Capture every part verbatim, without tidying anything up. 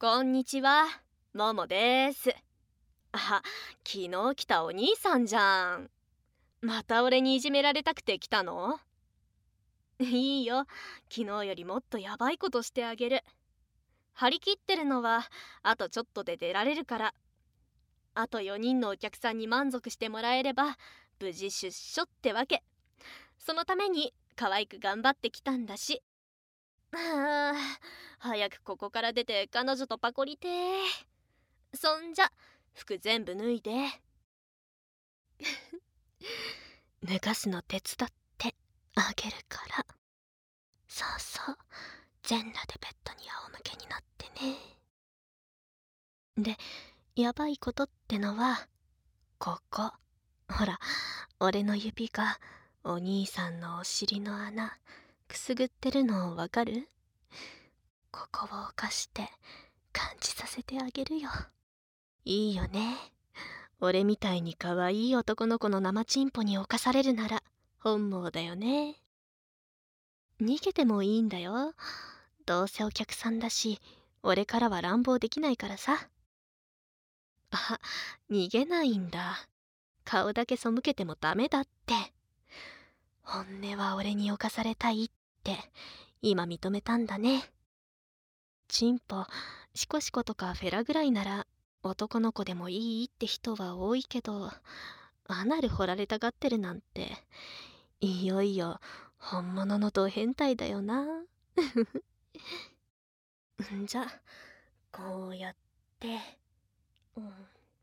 こんにちは、ももです。あ、昨日来たお兄さんじゃん。また俺にいじめられたくて来たの？いいよ、昨日よりもっとヤバいことしてあげる。張り切ってるのはあとちょっとで出られるから。あとよにんのお客さんに満足してもらえれば無事出所ってわけ。そのために可愛く頑張ってきたんだし。はあ、早くここから出て彼女とパコりてー。そんじゃ服全部脱いで。脱がすの手伝ってあげるから。そうそう、全裸でベッドに仰向けになってね。で、やばいことってのはここ。ほら、俺の指がお兄さんのお尻の穴くすぐってるのわかる？ここを犯して感じさせてあげるよ。いいよね。俺みたいに可愛い男の子の生チンポに侵されるなら本望だよね。逃げてもいいんだよ。どうせお客さんだし、俺からは乱暴できないからさ。あ、逃げないんだ。顔だけ背けてもダメだって。本音は俺に侵されたいって今認めたんだね。チンポ、シコシコとかフェラぐらいなら男の子でもいいって人は多いけど、アナル掘られたがってるなんていよいよ本物のド変態だよな。んじゃこうやって、うん、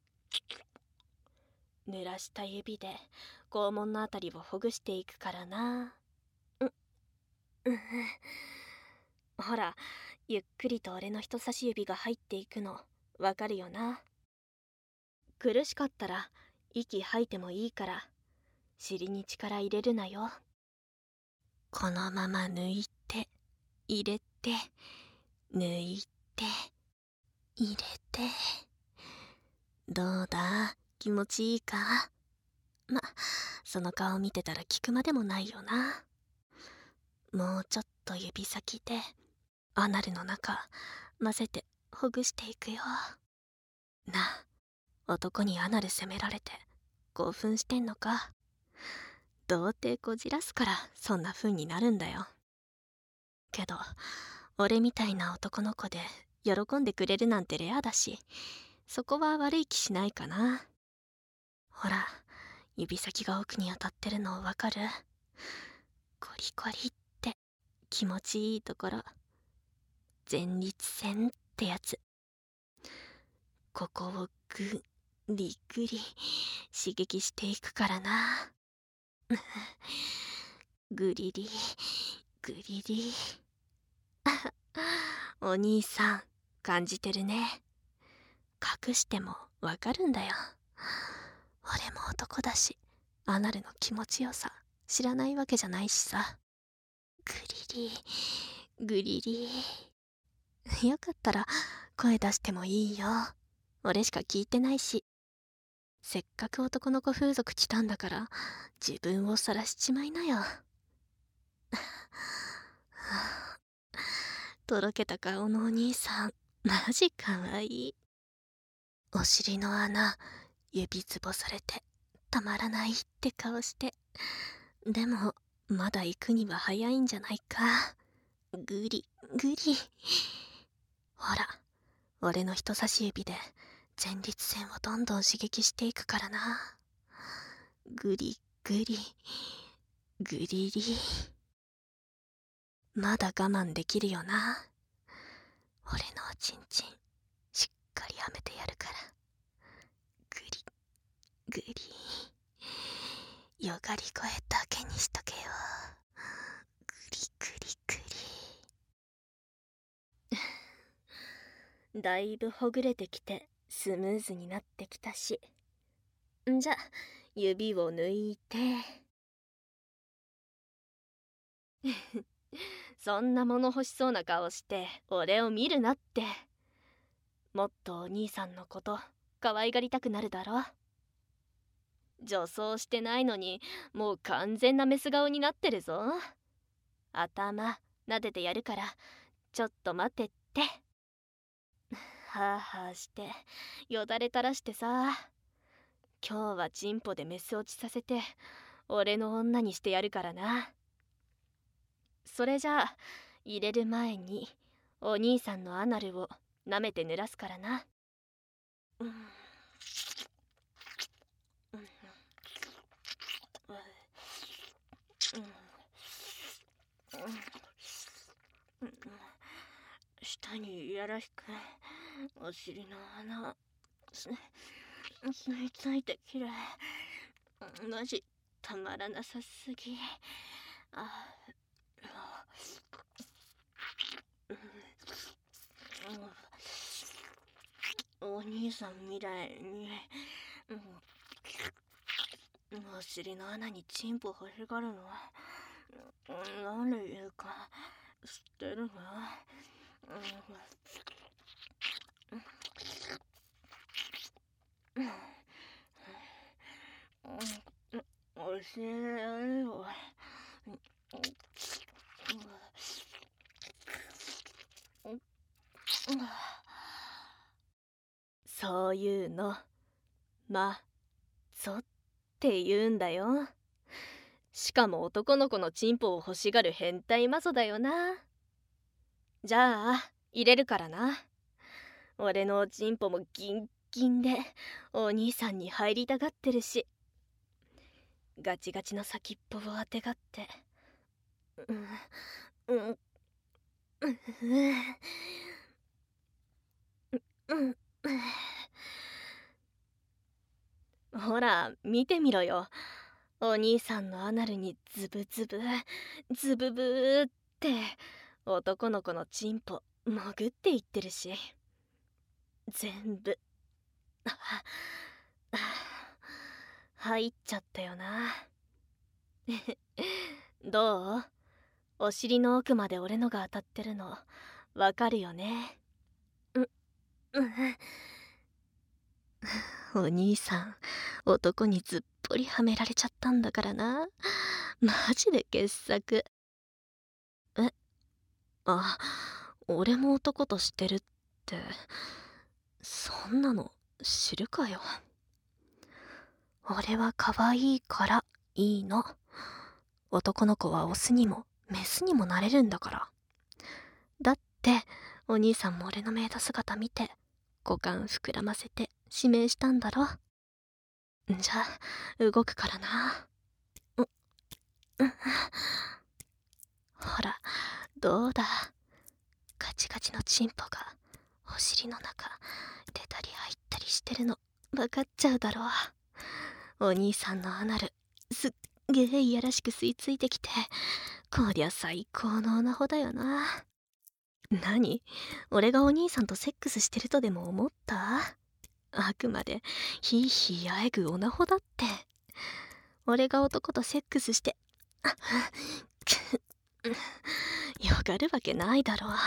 濡らした指で肛門のあたりをほぐしていくからな。う、うん、ほら、ゆっくりと俺の人差し指が入っていくのわかるよな。苦しかったら息吐いてもいいから尻に力入れるなよ。このまま抜いて入れて抜いて入れて。どうだ、気持ちいいか？ま、その顔見てたら聞くまでもないよな。もうちょっと指先でアナルの中混ぜてほぐしていくよ。な、男にアナル責められて興奮してんのか？童貞こじらすからそんな風になるんだよ。けど俺みたいな男の子で喜んでくれるなんてレアだし、そこは悪い気しないかな。ほら、指先が奥に当たってるのわかる？コリコリって気持ちいいところ、前立腺ってやつ。ここをぐりぐり刺激していくからな。ぐりりぐりり。お兄さん感じてるね。隠してもわかるんだよ。俺も男だし、アナルの気持ちよさ知らないわけじゃないしさ。ぐりりぐりり。よかったら声出してもいいよ。俺しか聞いてないし。せっかく男の子風俗来たんだから自分を晒しちまいなよ。とろけた顔のお兄さんマジかわいい。お尻の穴指つぼされてたまらないって顔して。でもまだ行くには早いんじゃないか。グリグリ。ほら、俺の人差し指で前立腺をどんどん刺激していくからな。グリグリグリリ。まだ我慢できるよな。俺のおちんちんしっかりはめてやるから。グリグリ。よがり声だけにしとけよ。グリグリグリ。だいぶほぐれてきてスムーズになってきたし、んじゃ指を抜いて。そんな物欲しそうな顔して俺を見るなって。もっとお兄さんのこと可愛がりたくなるだろ。女装してないのにもう完全なメス顔になってるぞ。頭撫でてやるからちょっと待ってって。 はあはあしてよだれ垂らしてさ、今日はチンポでメス落ちさせて俺の女にしてやるからな。それじゃあ入れる前にお兄さんのアナルを舐めて濡らすからな。うんうんうんうん、下にやらしくお尻の穴す吸い付いてきれい。マジたまらなさすぎ。あお兄さんみたいに、うん、お尻の穴にチンポ欲しがるのはなんで言うか知ってるの？教えるよ。そういうのまぞって言うんだよ。しかも男の子のチンポを欲しがる変態マゾだよな。じゃあ入れるからな。俺のチンポもギンギンでお兄さんに入りたがってるし、ガチガチの先っぽをあてがって、うんうんうんうんうん、ほら見てみろよ。お兄さんのアナルにズブズブズブブーって男の子のチンポ潜っていってるし、全部入っちゃったよな。どう？お尻の奥まで俺のが当たってるのわかるよね？う、うん。お兄さん男にずっぽりはめられちゃったんだからな。マジで傑作。え、あ、俺も男としてるって、そんなの知るかよ。俺は可愛いからいいの。男の子はオスにもメスにもなれるんだから。だってお兄さんも俺のメイド姿見て股間膨らませて指名したんだろ。じゃあ動くからな。う、うん、ほらどうだ、ガチガチのチンポがお尻の中出たり入ったりしてるの分かっちゃうだろう。お兄さんのアナルすっげえいやらしく吸い付いてきて、こりゃ最高のオナホだよな。何？俺がお兄さんとセックスしてるとでも思った？あくまでヒーヒーあえぐオナホだって。俺が男とセックスしてよがるわけないだろう。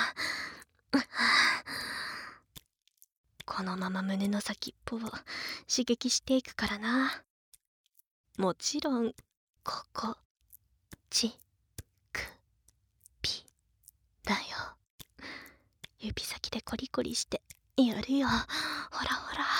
このまま胸の先っぽを刺激していくからな。もちろんここちくぴだよ。指先でコリコリしてやるよ。ほらほら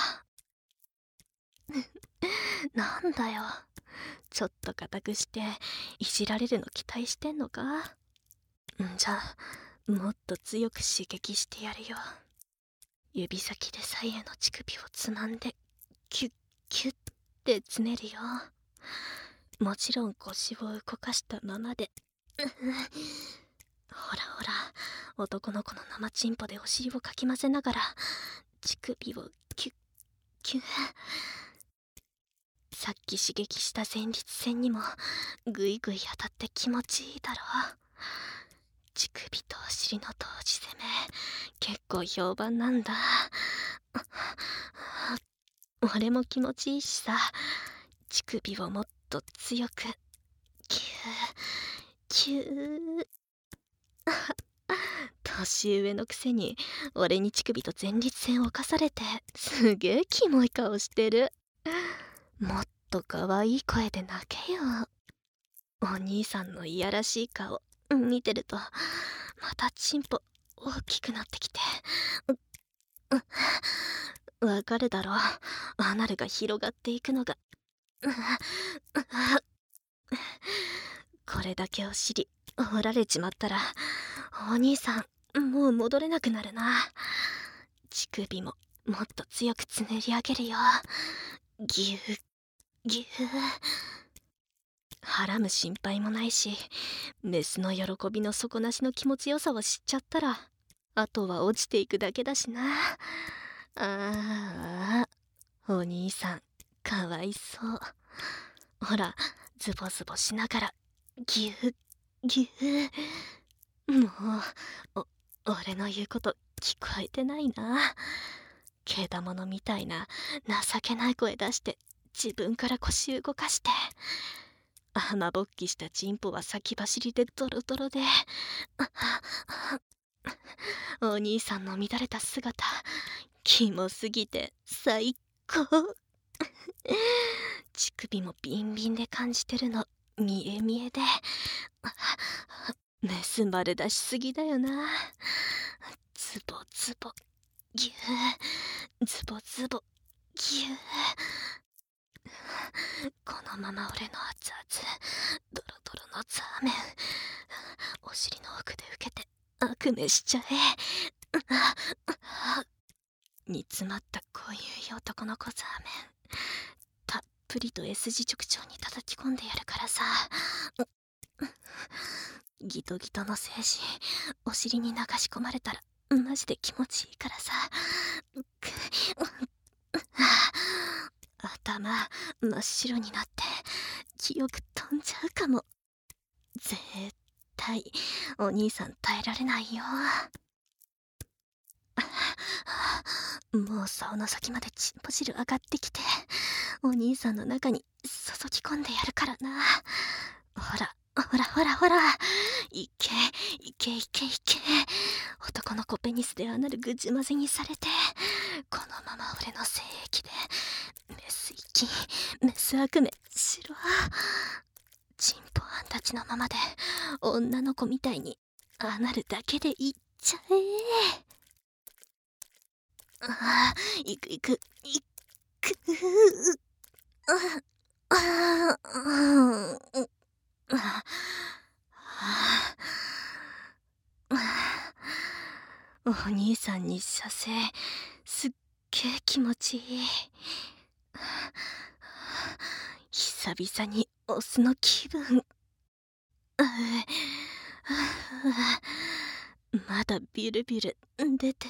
なんだよ、ちょっと固くしていじられるの期待してんのか？んじゃあもっと強く刺激してやるよ。指先で左右の乳首をつまんでキュッキュッってつねるよ。もちろん腰を動かしたままでほらほら、男の子の生チンポでお尻をかき混ぜながら乳首をキュッキュッ。さっき刺激した前立腺にもグイグイ当たって気持ちいいだろう。乳首とお尻の同時攻め結構評判なんだ。俺も気持ちいいしさ、乳首をもっと強くキューキュー年上のくせに俺に乳首と前立腺を犯されてすげえキモい顔してる。もっと可愛い声で泣けよ。お兄さんのいやらしい顔見てるとまたチンポ大きくなってきて、 わかるだろう、アナルが広がっていくのが。これだけを知り折られちまったらお兄さんもう戻れなくなるな。乳首ももっと強くつねり上げるよ。ぎゅうぎゅう。はらむ心配もないし、メスの喜びの底なしの気持ちよさを知っちゃったらあとは落ちていくだけだしな。ああ、お兄さんかわいそう。ほら、ズボズボしながらぎゅうぎゅう。もうお俺の言うこと聞こえてないな。けだものみたいな情けない声出して自分から腰動かして、雨ぼっきしたチンポは先走りでドロドロで、お兄さんの乱れた姿キモすぎて最高。乳首もビンビンで感じてるの見え見えで、メス丸出しすぎだよな。ズボズボギュー、ズボズボギュー。このまま俺の熱々ドロドロのザーメンお尻の奥で受けて悪夢しちゃえ。煮詰まったこういう男の子ザーメンたっぷりと S 字直腸に叩き込んでやるからさ。ギトギトの精子お尻に流し込まれたらマジで気持ちいいからさ。頭真っ白になって記憶飛んじゃうかも。絶対お兄さん耐えられないよ。もう竿の先までチンポ汁上がってきてお兄さんの中に注ぎ込んでやるからな。ほらほらほらほら、いけいけいけいけ。男の子ペニスでアナルぐじゅ混ぜにされて、このまま俺の精液でメス息メス悪夢しろ。チンポあんたちのままで女の子みたいにアナルだけでいっちゃえ。ああ、いくいくいく。ああああお兄さんに射精すっげえ気持ちいい。久々にオスの気分。まだビュルビュル出て、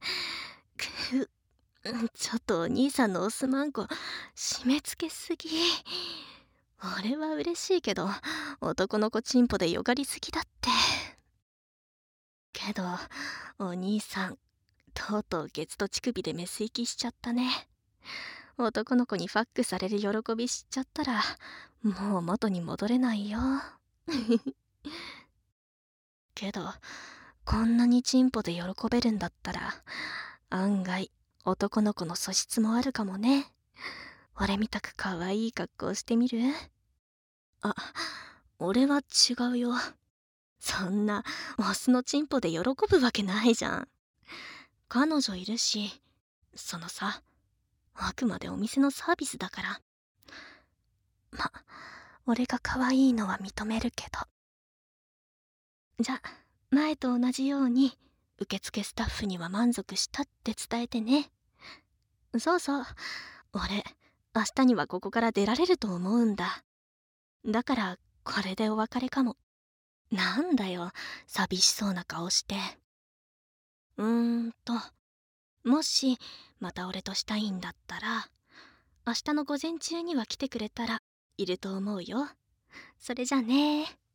ちょっとお兄さんのオスマンコ締め付けすぎ。俺は嬉しいけど男の子チンポでよがりすぎだって。けどお兄さんとうとうゲツと乳首でメス行きしちゃったね。男の子にファックされる喜び知っちゃったらもう元に戻れないよ。けどこんなにチンポで喜べるんだったら案外男の子の素質もあるかもね。俺みたく可愛い格好してみる？あ、俺は違うよ。そんなオスのチンポで喜ぶわけないじゃん。彼女いるし、そのさ、あくまでお店のサービスだから。ま、俺が可愛いのは認めるけど。じゃ、前と同じように受付スタッフには満足したって伝えてね。そうそう、俺明日にはここから出られると思うんだ。だからこれでお別れかも。なんだよ寂しそうな顔して。うーんともしまた俺としたいんだったら明日の午前中には来てくれたらいると思うよ。それじゃねー。